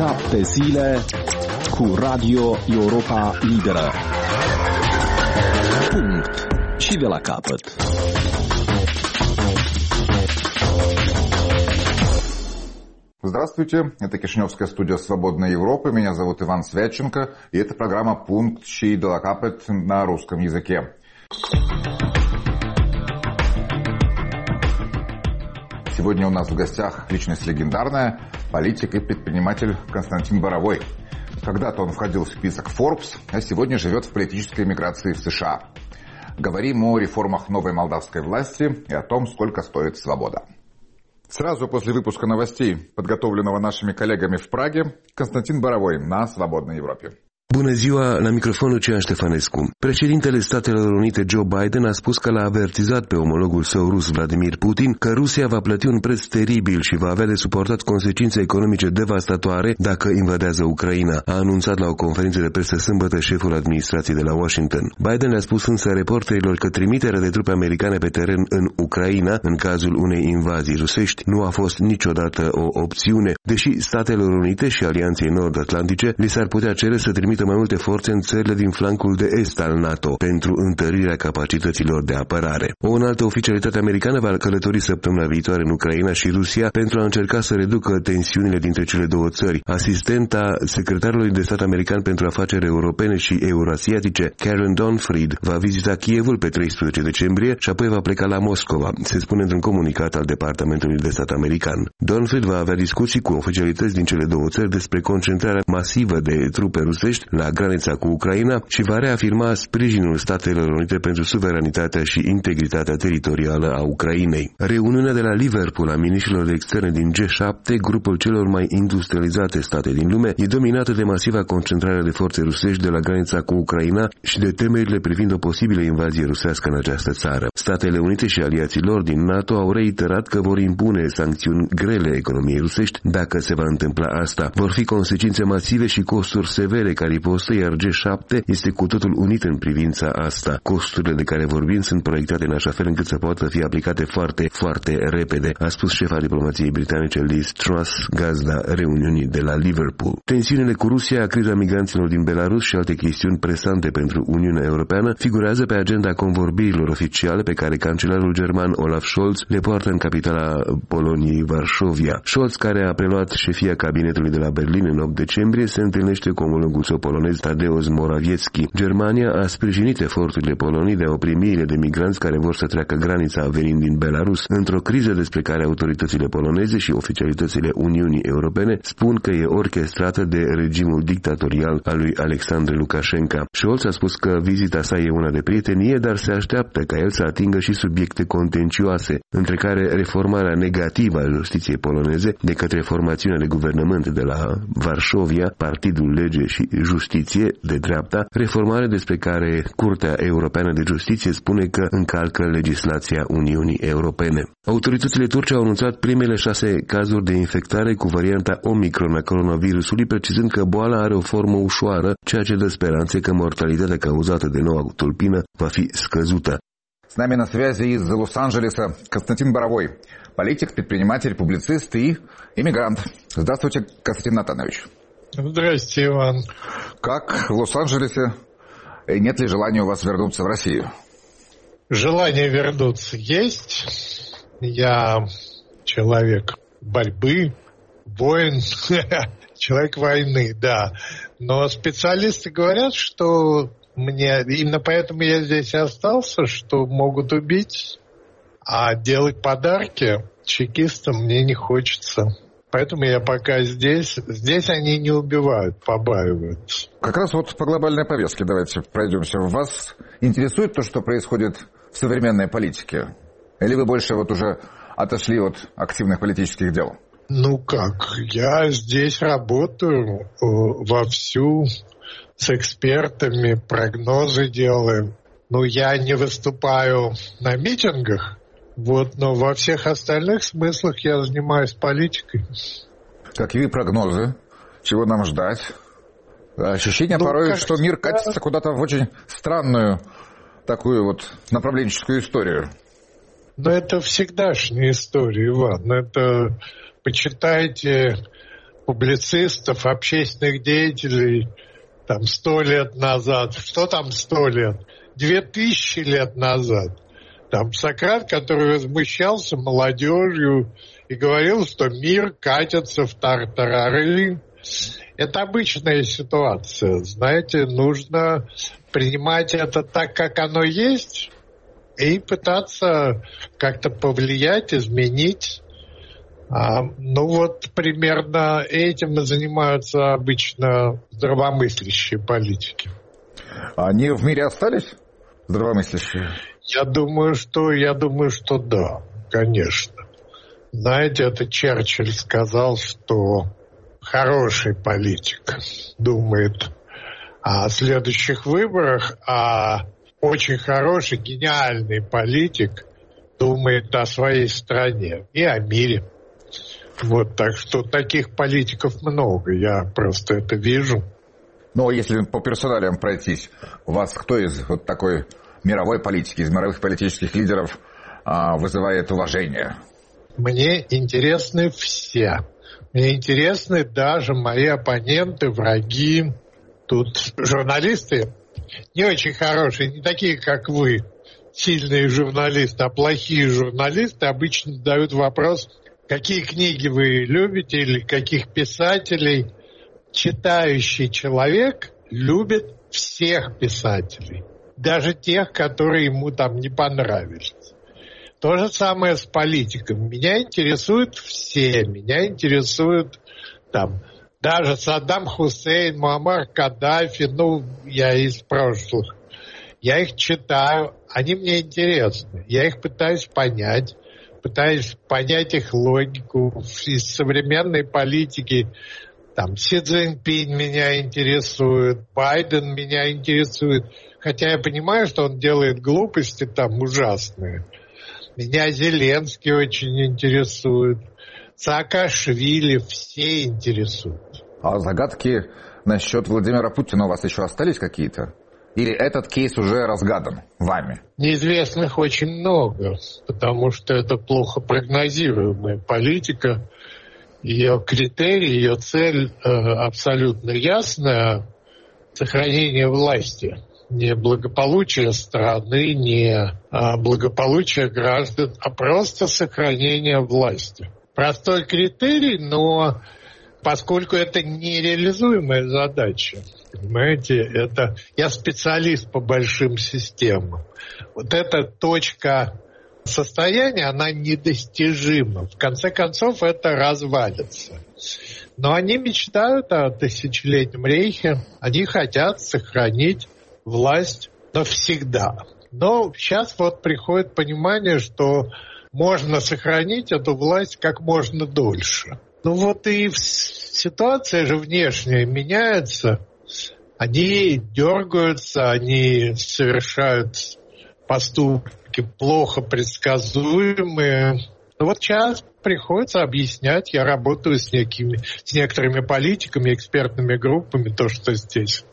7 zile cu Radio Europa Liberă. Punct. Și de la capăt. Здравствуйте, это Кишиневская студия «Свободной Европы». Меня зовут Иван Святченко, и это программа «Пункт și de la capăt» на русском языке. Сегодня у нас в гостях личность легендарная, политик и предприниматель Константин Боровой. Когда-то он входил в список Forbes, а сегодня живет в политической эмиграции в США. Говорим о реформах новой молдавской власти и о том, сколько стоит свобода. Сразу после выпуска новостей, подготовленного нашими коллегами в Праге, Constantin Borovoi на Свободной Европе. Bună ziua, la microfonul Cian Ștefănescu. Președintele Statelor Unite Joe Biden a spus că l-a avertizat pe omologul său rus Vladimir Putin că Rusia va plăti un preț teribil și va avea de suportat consecințe economice devastatoare dacă invadează Ucraina, a anunțat la o conferință de presă sâmbătă șeful administrației de la Washington. Biden le-a spus însă reporterilor că trimiterea de trupe americane pe teren în Ucraina, în cazul unei invazii rusești, nu a fost niciodată o opțiune, deși Statelor Unite și Alianței Nord-Atlantice li s-ar putea cere să trimită mai multe forțe în țările din flancul de est al NATO pentru întărirea capacităților de apărare. O înaltă oficialitate americană va călători săptămâna viitoare în Ucraina și Rusia pentru a încerca să reducă tensiunile dintre cele două țări. Asistenta secretarului de stat american pentru afaceri europene și euroasiatice, Karen Donfried, va vizita Kievul pe 13 decembrie și apoi va pleca la Moscova, se spune într-un comunicat al Departamentului de Stat american. Donfried va avea discuții cu oficialități din cele două țări despre concentrarea masivă de trupe rusești la granița cu Ucraina și va reafirma sprijinul Statelor Unite pentru suveranitatea și integritatea teritorială a Ucrainei. Reuniunea de la Liverpool a miniștrilor de externe din G7, grupul celor mai industrializate state din lume, e dominată de masiva concentrare de forțe rusești de la granița cu Ucraina și de temerile privind o posibilă invazie rusească în această țară. Statele Unite și aliații lor din NATO au reiterat că vor impune sancțiuni grele economiei rusești dacă se va întâmpla asta. Vor fi consecințe masive și costuri severe care ripostă, iar G7 este cu totul unit în privința asta. Costurile de care vorbim sunt proiectate în așa fel încât să poată fi aplicate foarte, foarte repede, a spus șefa diplomației britanice Liz Truss, gazda reuniunii de la Liverpool. Tensiunile cu Rusia, criza migranților din Belarus și alte chestiuni presante pentru Uniunea Europeană figurează pe agenda convorbirilor oficiale pe care cancelarul german Olaf Scholz le poartă în capitala Poloniei, Varșovia. Scholz, care a preluat șefia cabinetului de la Berlin în 8 decembrie, se întâlnește cu omologul său polonez Tadeusz Morawiecki. Germania a sprijinit eforturile Poloniei de a opri miile de migranți care vor să treacă granița venind din Belarus, într-o criză despre care autoritățile poloneze și oficialitățile Uniunii Europene spun că e orchestrată de regimul dictatorial al lui Alexandru Lukashenko. Scholz a spus că vizita sa e una de prietenie, dar se așteaptă ca el să atingă și subiecte contencioase, între care reformarea negativă a justiției poloneze de către formațiunea de guvernământ de la Varșovia, Partidul Lege și Justiție de dreapta, reformare despre care Curtea Europeană de Justiție spune că încalcă legislația Uniunii Europene. Autoritățile turce au anunțat primele 6 cazuri de infectare cu varianta Omicron a coronavirusului, precizând că boala are o formă ușoară, ceea ce dă speranțe că mortalitatea cauzată de noua tulpină va fi scăzută. С нами на связи из Лос-Анджелеса Константин Боровой, политик, предприниматель, публицист и иммигрант. Здравствуйте, Константин Натанович. Здрасте, Иван. Как в Лос-Анджелесе? И нет ли желания у вас вернуться в Россию? Желание вернуться есть. Я человек борьбы, воин, человек войны, да. Но специалисты говорят, что именно поэтому я здесь остался, что могут убить, а делать подарки чекистам мне не хочется. Поэтому я пока здесь. Здесь они не убивают, побаиваются. Как раз вот по глобальной повестке давайте пройдемся. Вас интересует то, что происходит в современной политике? Или вы больше вот уже отошли от активных политических дел? Ну как, я здесь работаю вовсю с экспертами, прогнозы делаем. Ну, я не выступаю на митингах, вот, но во всех остальных смыслах я занимаюсь политикой. Какие прогнозы? Чего нам ждать? Ощущение порой, кажется, что мир катится куда-то в очень странную такую вот направленческую историю. Но это всегдашняя история, Иван. Это почитайте публицистов, общественных деятелей 100 лет назад. Что там 100 лет? 2000 лет назад. Сократ, который возмущался молодежью и говорил, что мир катится в тартарары. Это обычная ситуация. Знаете, нужно принимать это так, как оно есть, и пытаться как-то повлиять, изменить. Примерно этим и занимаются обычно здравомыслящие политики. Они в мире остались, здравомыслящие? Я думаю, что да, конечно. Знаете, это Черчилль сказал, что хороший политик думает о следующих выборах, а очень хороший, гениальный политик думает о своей стране и о мире. Так что таких политиков много, я просто это вижу. Но если по персоналиям пройтись, у вас кто из такой мировой политики, из мировых политических лидеров вызывает уважение? Мне интересны все. Мне интересны даже мои оппоненты, враги. Тут журналисты не очень хорошие, не такие, как вы, сильные журналисты, а плохие журналисты обычно задают вопрос: какие книги вы любите или каких писателей? Читающий человек любит всех писателей, даже тех, которые ему не понравились. То же самое с политиком. Меня интересуют все. Меня интересуют даже Саддам Хусейн, Муаммар Каддафи, я из прошлых. Я их читаю, они мне интересны. Я их пытаюсь понять их логику. Из современной политики Си Цзиньпинь меня интересует, Байден меня интересует. Хотя я понимаю, что он делает глупости ужасные. Меня Зеленский очень интересует. Саакашвили, все интересуют. А загадки насчет Владимира Путина у вас еще остались какие-то? Или этот кейс уже разгадан вами? Неизвестных очень много, потому что это плохо прогнозируемая политика. Ее критерий, ее цель абсолютно ясная – сохранение власти. Не благополучие страны, не благополучие граждан, а просто сохранение власти. Простой критерий, но поскольку это нереализуемая задача, понимаете, я специалист по большим системам. Эта точка состояния, она недостижима. В конце концов, это развалится. Но они мечтают о тысячелетнем рейхе, они хотят сохранить власть навсегда. Но сейчас приходит понимание, что можно сохранить эту власть как можно дольше. И ситуация же внешняя меняется. Они дергаются, они совершают поступки плохо предсказуемые. Сейчас приходится объяснять. Я работаю с некоторыми политиками, экспертными группами, то, что здесь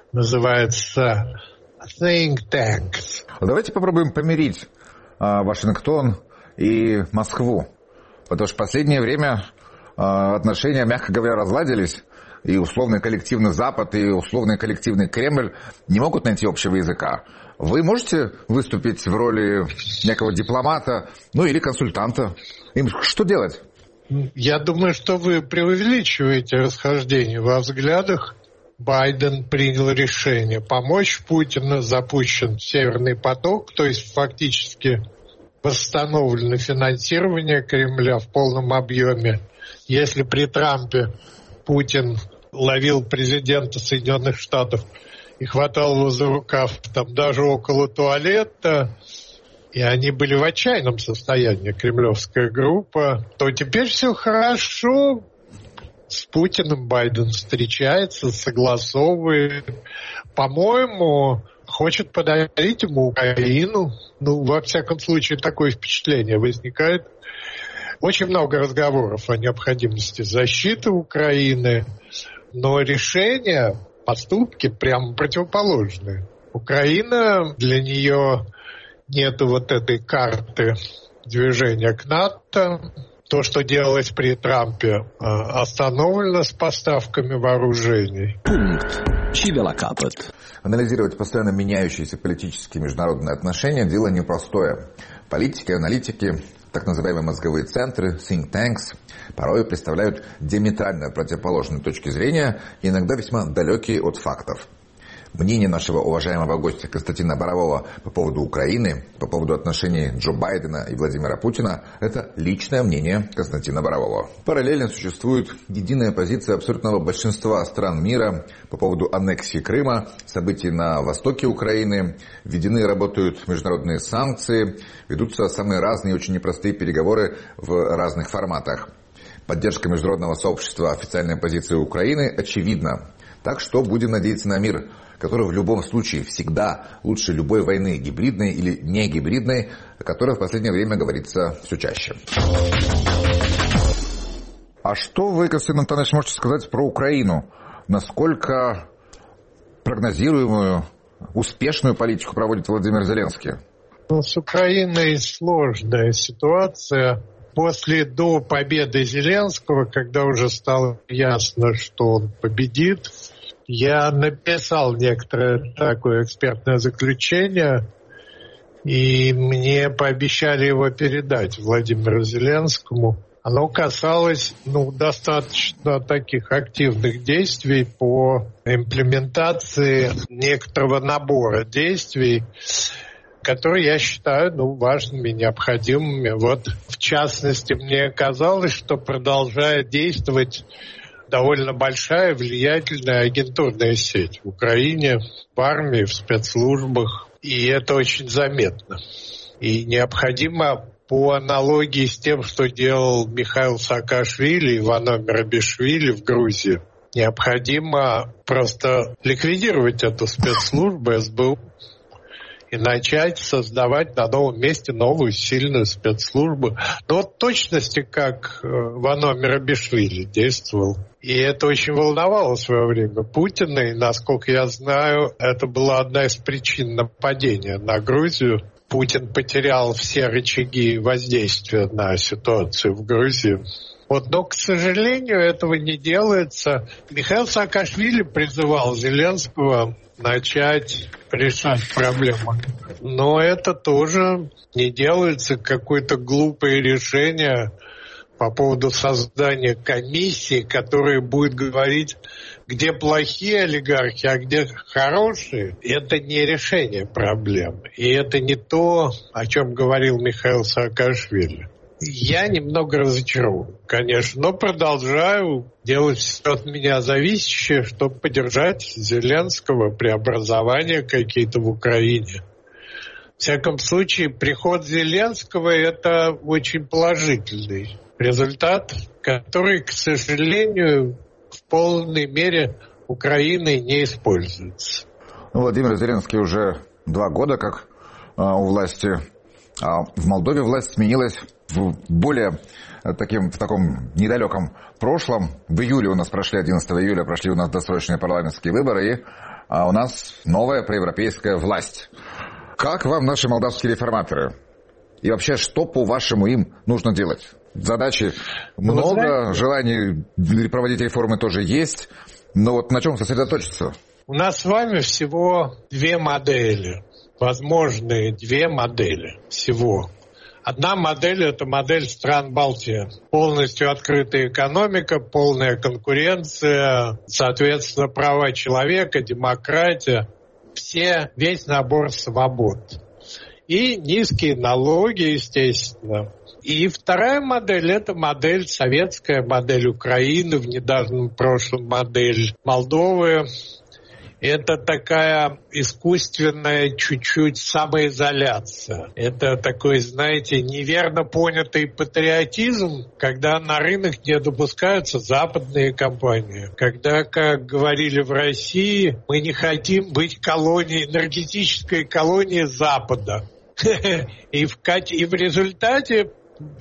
называется think tanks. Давайте попробуем помирить Вашингтон и Москву. Потому что в последнее время отношения, мягко говоря, разладились. И условный коллективный Запад, и условный коллективный Кремль не могут найти общего языка. Вы можете выступить в роли некого дипломата, или консультанта? Им что делать? Я думаю, что вы преувеличиваете расхождение во взглядах. Байден принял решение помочь Путину, запущен Северный поток, то есть фактически восстановлено финансирование Кремля в полном объеме. Если при Трампе Путин ловил президента Соединенных Штатов и хватал его за рукав даже около туалета, и они были в отчаянном состоянии, кремлевская группа, то теперь все хорошо. С Путиным Байден встречается, согласовывает. По-моему, хочет подарить ему Украину. Во всяком случае, такое впечатление возникает. Очень много разговоров о необходимости защиты Украины, но решения, поступки прямо противоположные. Украина, для нее нету этой карты движения к НАТО. то, что делалось при Трампе, остановлено с поставками вооружений. Și de la capăt. Анализировать постоянно меняющиеся политические и международные отношения – дело непростое. Политики и аналитики, так называемые мозговые центры, think tanks, порой представляют диаметрально противоположные точки зрения и иногда весьма далекие от фактов. Мнение нашего уважаемого гостя Константина Борового по поводу Украины, по поводу отношений Джо Байдена и Владимира Путина – это личное мнение Константина Борового. Параллельно существует единая позиция абсолютного большинства стран мира по поводу аннексии Крыма, событий на востоке Украины, введены и работают международные санкции, ведутся самые разные и очень непростые переговоры в разных форматах. Поддержка международного сообщества официальной позиции Украины очевидна. Так что будем надеяться на мир, который в любом случае всегда лучше любой войны, гибридной или не гибридной, о которой в последнее время говорится все чаще. А что вы, Константин Антонович, можете сказать про Украину? Насколько прогнозируемую, успешную политику проводит Владимир Зеленский? С Украиной сложная ситуация. До победы Зеленского, когда уже стало ясно, что он победит, я написал некоторое такое экспертное заключение, и мне пообещали его передать Владимиру Зеленскому. Оно касалось достаточно таких активных действий по имплементации некоторого набора действий, которые я считаю важными, необходимыми. В частности, мне казалось, что продолжает действовать довольно большая, влиятельная агентурная сеть в Украине, в армии, в спецслужбах. И это очень заметно. И необходимо по аналогии с тем, что делал Михаил Саакашвили и Вано Мерабишвили в Грузии, необходимо просто ликвидировать эту спецслужбу СБУ и начать создавать на новом месте новую сильную спецслужбу. В точности, как Вано Мерабишвили действовал. И это очень волновало в свое время Путина. И, насколько я знаю, это была одна из причин нападения на Грузию. Путин потерял все рычаги воздействия на ситуацию в Грузии. Но, к сожалению, этого не делается. Михаил Саакашвили призывал Зеленского начать решать проблему. Но это тоже не делается. Какое-то глупое решение по поводу создания комиссии, которая будет говорить, где плохие олигархи, а где хорошие. Это не решение проблем. И это не то, о чем говорил Михаил Саакашвили. Я немного разочарован, конечно, но продолжаю делать все от меня зависящее, чтобы поддержать Зеленского, преобразования какие-то в Украине. В всяком случае, приход Зеленского – это очень положительный результат, который, к сожалению, в полной мере Украиной не используется. Владимир Зеленский уже 2 года как у власти, а в Молдове власть сменилась в таком недалеком прошлом. В июле у нас 11 июля прошли у нас досрочные парламентские выборы, и у нас новая проевропейская власть. Как вам наши молдавские реформаторы? И вообще, что, по-вашему, им нужно делать? Задачи много, желаний проводить реформы тоже есть, но на чем сосредоточиться? У нас с вами всего 2 модели, возможные 2 модели всего. Одна модель – это модель стран Балтии. Полностью открытая экономика, полная конкуренция, соответственно, права человека, демократия, весь набор свобод. И низкие налоги, естественно. И вторая модель – это модель советская, модель Украины, в недавнем прошлом модель Молдовы. Это такая искусственная чуть-чуть самоизоляция. Это такой, знаете, неверно понятый патриотизм, когда на рынок не допускаются западные компании. Когда, как говорили в России, мы не хотим быть энергетической колонией Запада. И в результате,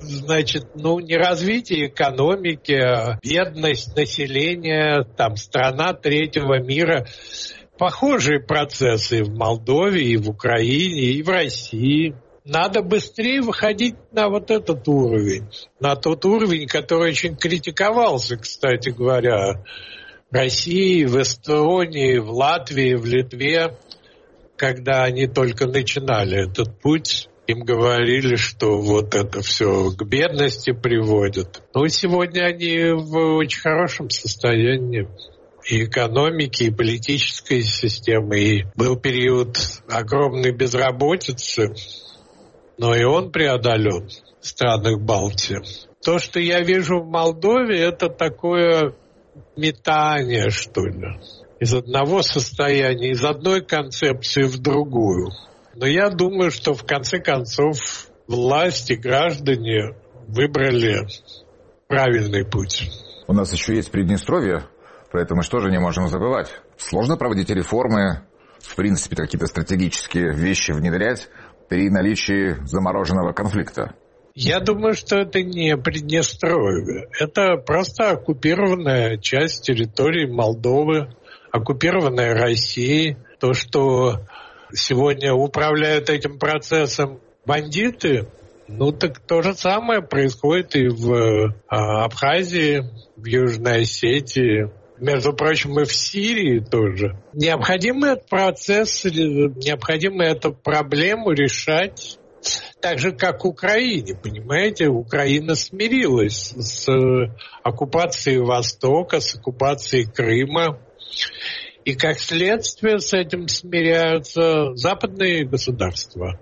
неразвитие экономики, бедность населения, страна третьего мира. Похожие процессы и в Молдове, и в Украине, и в России. надо быстрее выходить на вот этот уровень, на тот уровень, который очень критиковался, кстати говоря, в России, в Эстонии, в Латвии, в Литве, когда они только начинали этот путь. Им говорили, что вот это все к бедности приводит. Но сегодня они в очень хорошем состоянии и экономики, и политической системы. И был период огромной безработицы, но и он преодолен в странах Балтии. То, что я вижу в Молдове, это такое метание, что ли, из одного состояния, из одной концепции в другую. Но я думаю, что в конце концов власть и граждане выбрали правильный путь. У нас еще есть Приднестровье, про это мы тоже не можем забывать. Сложно проводить реформы, в принципе, какие-то стратегические вещи внедрять при наличии замороженного конфликта. Я думаю, что это не Приднестровье. Это просто оккупированная часть территории Молдовы, оккупированная Россией. То, что сегодня управляют этим процессом бандиты, так то же самое происходит и в Абхазии, в Южной Осетии, между прочим, и в Сирии тоже. Необходимо этот процесс, необходимо эту проблему решать так же, как в Украине, понимаете? Украина смирилась с оккупацией Востока, с оккупацией Крыма. И как следствие с этим смиряются западные государства.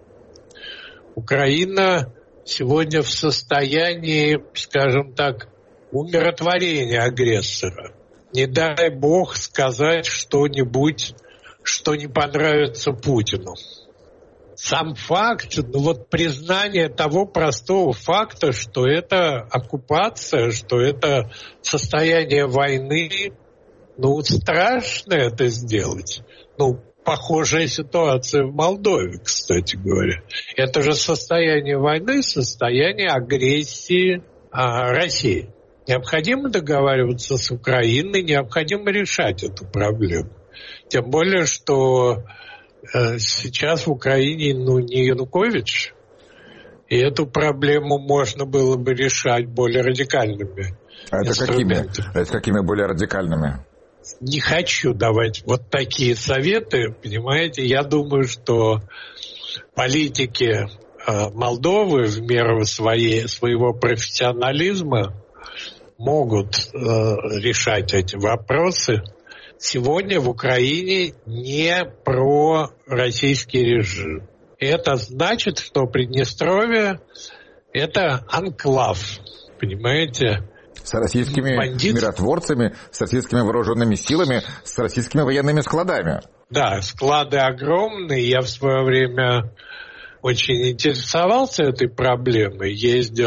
Украина сегодня в состоянии, скажем так, умиротворения агрессора. Не дай бог сказать что-нибудь, что не понравится Путину. Сам факт, признание того простого факта, что это оккупация, что это состояние войны, страшно это сделать. Похожая ситуация в Молдове, кстати говоря. Это же состояние войны, состояние агрессии России. Необходимо договариваться с Украиной, необходимо решать эту проблему. Тем более, что сейчас в Украине не Янукович, и эту проблему можно было бы решать более радикальными инструментами. Это какими более радикальными? Не хочу давать вот такие советы, понимаете. Я думаю, что политики Молдовы в меру своего профессионализма могут решать эти вопросы. Сегодня в Украине не пророссийский режим. Это значит, что Приднестровье – это анклав, понимаете? С российскими миротворцами, с российскими вооруженными силами, с российскими военными складами. Да, склады огромные. Я в свое время очень интересовался этой проблемой.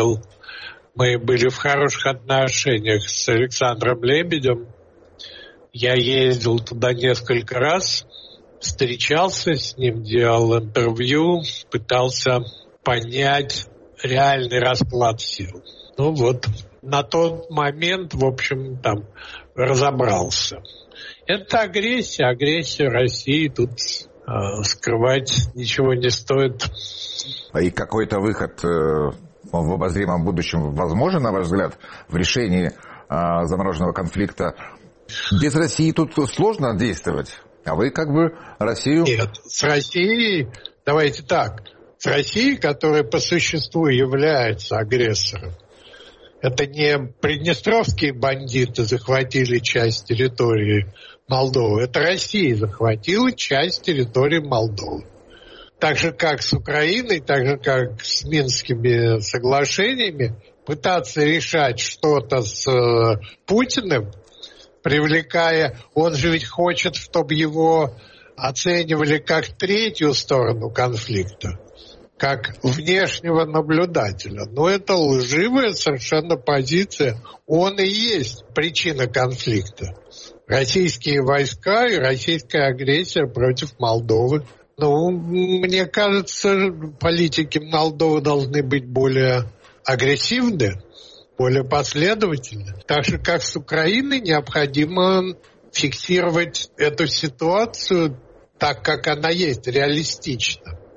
Мы были в хороших отношениях с Александром Лебедем. Я ездил туда несколько раз, встречался с ним, делал интервью, пытался понять реальный расклад сил. На тот момент, в общем, там разобрался. Это агрессия России, тут скрывать ничего не стоит. И какой-то выход в обозримом будущем возможен, на ваш взгляд, в решении замороженного конфликта? Без России тут сложно действовать, а вы Россию... Нет, с Россией, давайте так, с Россией, которая по существу является агрессором. Это не приднестровские бандиты захватили часть территории Молдовы. Это Россия захватила часть территории Молдовы. Так же, как с Украиной, так же, как с Минскими соглашениями, пытаться решать что-то с Путиным, привлекая... Он же ведь хочет, чтобы его оценивали как третью сторону конфликта, как внешнего наблюдателя. Но это лживая совершенно позиция. Он и есть причина конфликта. Российские войска и российская агрессия против Молдовы. Мне кажется, политики Молдовы должны быть более агрессивны, более последовательны. Так же, как с Украиной, необходимо фиксировать эту ситуацию так, как она есть, реалистично.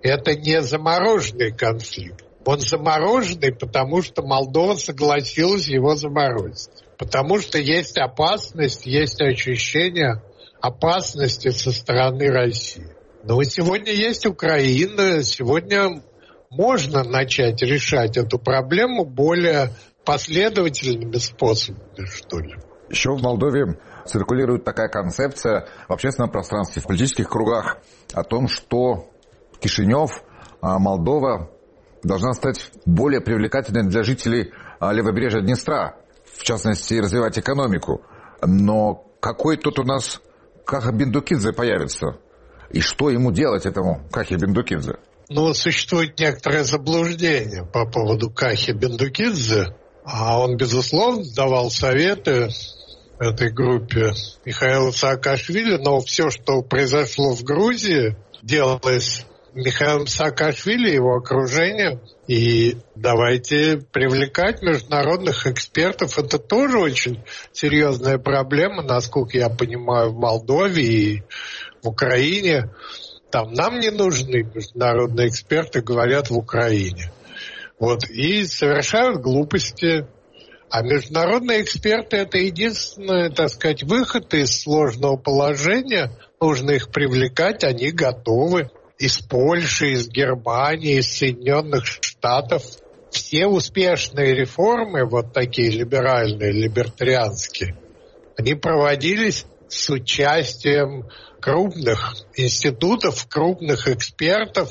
это не замороженный конфликт. Он замороженный, потому что Молдова согласилась его заморозить. Потому что есть опасность, есть ощущение опасности со стороны России. Но сегодня есть Украина, сегодня можно начать решать эту проблему более последовательными способами, что ли. Еще в Молдове циркулирует такая концепция в общественном пространстве, в политических кругах о том, что Кишинев, Молдова должна стать более привлекательной для жителей левобережья Днестра, в частности, развивать экономику. Но какой тут у нас Каха Бендукидзе появится? И что ему делать, этому Кахе Бендукидзе? Ну, существует некоторое заблуждение по поводу Кахи Бендукидзе. А он, безусловно, давал советы этой группе Михаила Саакашвили, но все, что произошло в Грузии, делалось Михаилом Саакашвили и его окружением. И давайте привлекать международных экспертов. Это тоже очень серьезная проблема, насколько я понимаю, в Молдове и в Украине. Там нам не нужны международные эксперты, говорят, в Украине. Вот, и совершают глупости. А международные эксперты – это единственный, так сказать, выход из сложного положения. Нужно их привлекать, они готовы. Из Польши, из Германии, из Соединенных Штатов. Все успешные реформы, вот такие либеральные, либертарианские, они проводились с участием крупных институтов, крупных экспертов.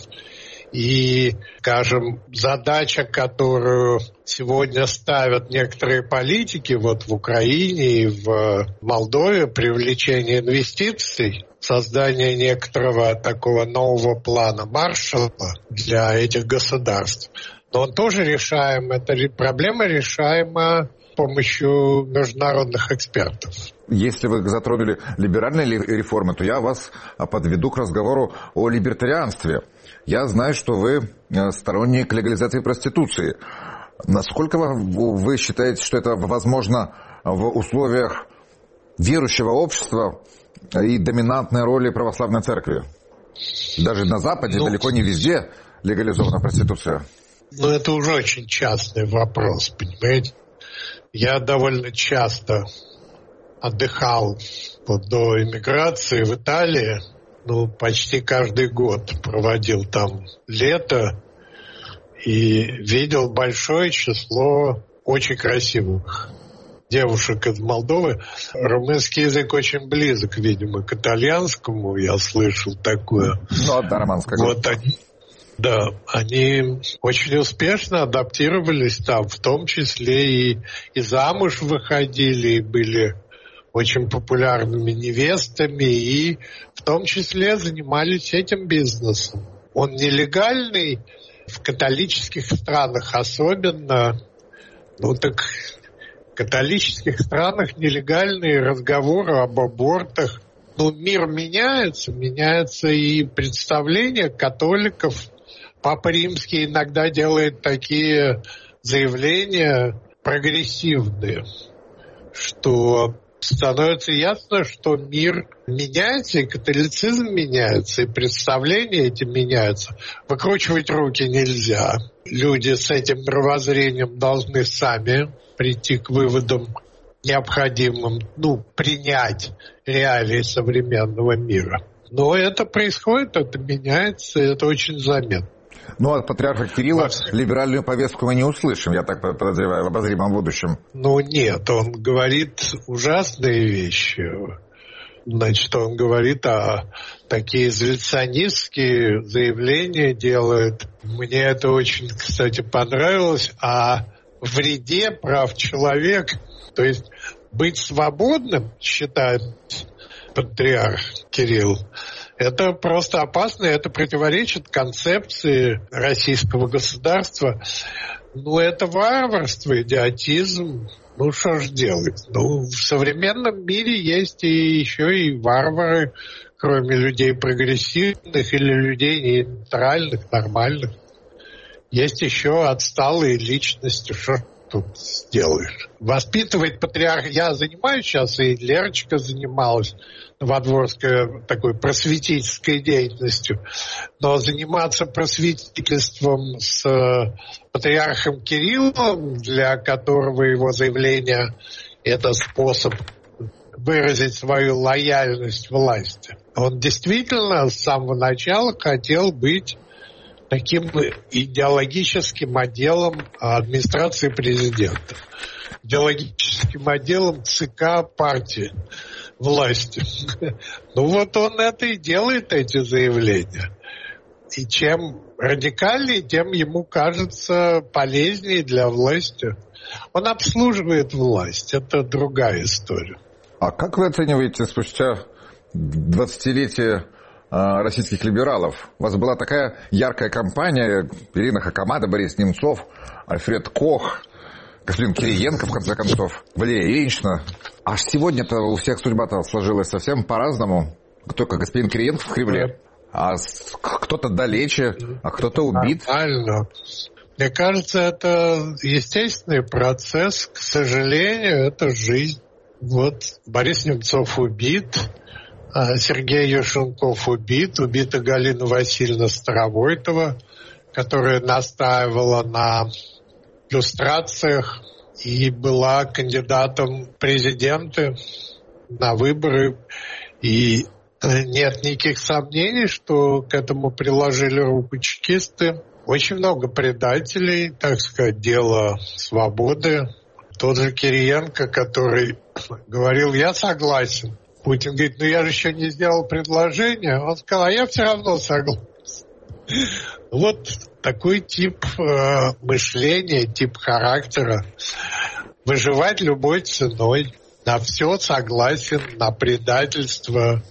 И, скажем, задача, которую сегодня ставят некоторые политики вот в Украине и в Молдове, привлечение инвестиций, создание некоторого такого нового плана Маршалла для этих государств. Но он тоже решаем, эта проблема решаема с помощью международных экспертов. Если вы затронули либеральные реформы, то я вас подведу к разговору о либертарианстве. Я знаю, что вы сторонник легализации проституции. Насколько вы считаете, что это возможно в условиях верующего общества и доминантной роли православной церкви? Даже на Западе далеко не везде легализована проституция. Ну, это уже очень частный вопрос, понимаете? Я довольно часто отдыхал до иммиграции в Италии. Почти каждый год проводил там лето и видел большое число очень красивых девушек из Молдовы. Румынский язык очень близок, видимо, к итальянскому, я слышал такое. Одна романская. Вот они очень успешно адаптировались там, в том числе и замуж выходили, и были очень популярными невестами, и в том числе занимались этим бизнесом. Он нелегальный в католических странах особенно. В католических странах нелегальные разговоры об абортах. Мир меняется и представления католиков. Папа Римский иногда делает такие заявления прогрессивные, что становится ясно, что мир меняется, и католицизм меняется, и представления эти меняются. Выкручивать руки нельзя. Люди с этим мировоззрением должны сами прийти к выводам необходимым, принять реалии современного мира. Но это происходит, это меняется, и это очень заметно. От патриарха Кирилла либеральную повестку мы не услышим, я так подозреваю, в обозримом будущем. Нет, он говорит ужасные вещи. Он говорит такие изоляционистские заявления делает. Мне это очень, кстати, понравилось. О вреде прав человека. То есть быть свободным, считает патриарх Кирилл, это просто опасно, это противоречит концепции российского государства. Это варварство, идиотизм. Что ж делать? В современном мире есть и еще и варвары, кроме людей прогрессивных или людей нейтральных, нормальных. Есть еще отсталые личности. Что тут сделаешь? Воспитывать патриарха. Я занимаюсь сейчас, и Лерочка занималась новодворской такой просветительской деятельностью. Но заниматься просветительством с патриархом Кириллом, для которого его заявление – это способ выразить свою лояльность власти. Он действительно с самого начала хотел быть таким идеологическим отделом администрации президента, идеологическим отделом ЦК партии власти. Ну вот он это и делает, эти заявления. И чем радикальнее, тем ему кажется полезнее для власти. Он обслуживает власть, это другая история. А как вы оцениваете спустя 20-летие российских либералов? У вас была такая яркая кампания: Ирина Хакамада, Борис Немцов, Альфред Кох, господин Кириенко, в конце концов, Валерия Ильинична. А сегодня-то у всех судьба-то сложилась совсем по-разному. Только господин Кириенко в Кремле, а кто-то далече, а кто-то убит. Нормально. Мне кажется, это естественный процесс. К сожалению, это жизнь. Вот Борис Немцов убит, Сергей Юшенков убит, убита Галина Васильевна Старовойтова, которая настаивала на люстрациях и была кандидатом в президенты на выборы. И нет никаких сомнений, что к этому приложили руку чекисты. Очень много предателей, так сказать, дело свободы. Тот же Кириенко, который говорил: я согласен. Путин говорит: ну я же еще не сделал предложение. Он сказал: а я все равно согласен. Вот такой тип мышления, тип характера. Выживать любой ценой. На все согласен, на предательство.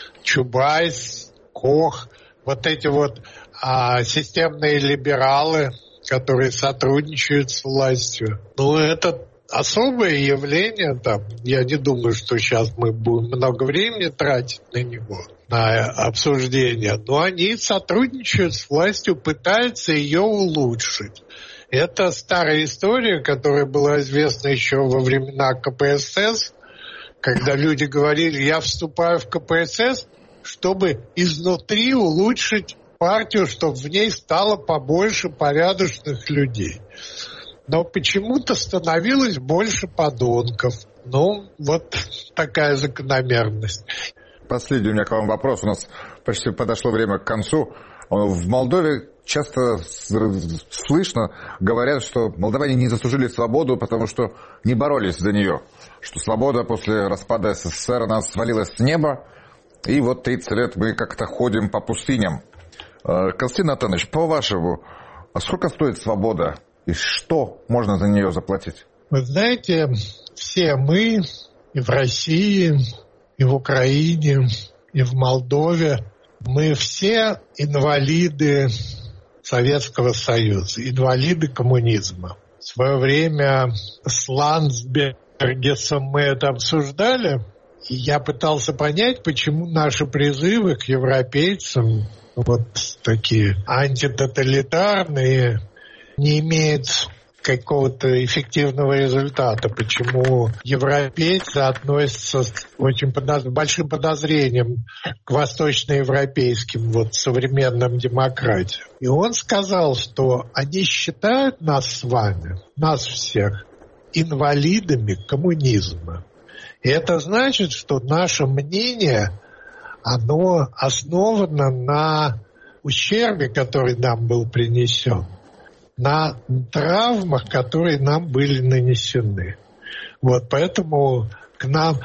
Чубайс, Кох, вот эти вот системные либералы, которые сотрудничают с властью. Ну, это особое явление там. Я не думаю, что сейчас мы будем много времени тратить на него, на обсуждение. Но они сотрудничают с властью, пытаются ее улучшить. Это старая история, которая была известна еще во времена КПСС, когда люди говорили: я вступаю в КПСС, чтобы изнутри улучшить партию, чтобы в ней стало побольше порядочных людей. Но почему-то становилось больше подонков. Ну, вот такая закономерность. Последний у меня к вам вопрос. У нас почти подошло время к концу. В Молдове часто слышно, говорят, что молдаване не заслужили свободу, потому что не боролись за нее. Что свобода после распада СССР у нас свалилась с неба. И вот 30 лет мы как-то ходим по пустыням. Константин Натанович, по-вашему, а сколько стоит свобода? И что можно за нее заплатить? Вы знаете, все мы и в России, и в Украине, и в Молдове, мы все инвалиды Советского Союза, инвалиды коммунизма. В свое время с Ландсбергесом мы это обсуждали, и я пытался понять, почему наши призывы к европейцам, вот такие антитоталитарные, не имеют какого-то эффективного результата. Почему европейцы относятся с очень большим подозрением к восточноевропейским современным демократиям. И он сказал, что они считают нас с вами, нас всех, инвалидами коммунизма. И это значит, что наше мнение, оно основано на ущербе, который нам был принесен, на травмах, которые нам были нанесены. Вот, поэтому к нам...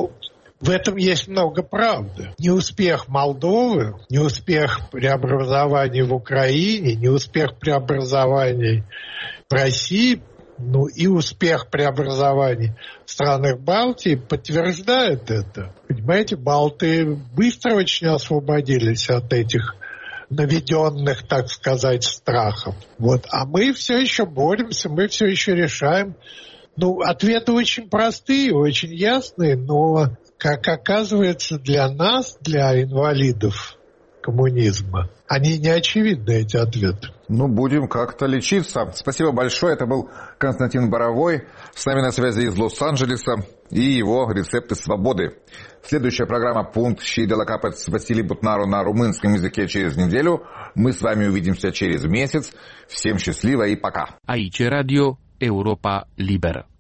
в этом есть много правды. Неуспех Молдовы, неуспех преобразований в Украине, неуспех преобразований в России, и успех преобразований в странах Балтии подтверждает это. Понимаете, балты быстро очень освободились от этих наведенных, так сказать, страхов. А мы все еще боремся, мы все еще решаем. Ответы очень простые, очень ясные, но, как оказывается, для нас, для инвалидов коммунизма? Они не очевидны, эти ответы. Ну, будем как-то лечиться. Спасибо большое. Это был Константин Боровой. С нами на связи из Лос-Анджелеса и его рецепты свободы. Следующая программа «Пункт Щи де ла Капет» с Василием Бутнару на румынском языке через неделю. Мы с вами увидимся через месяц. Всем счастливо и пока. Aici Radio Europa Liberă.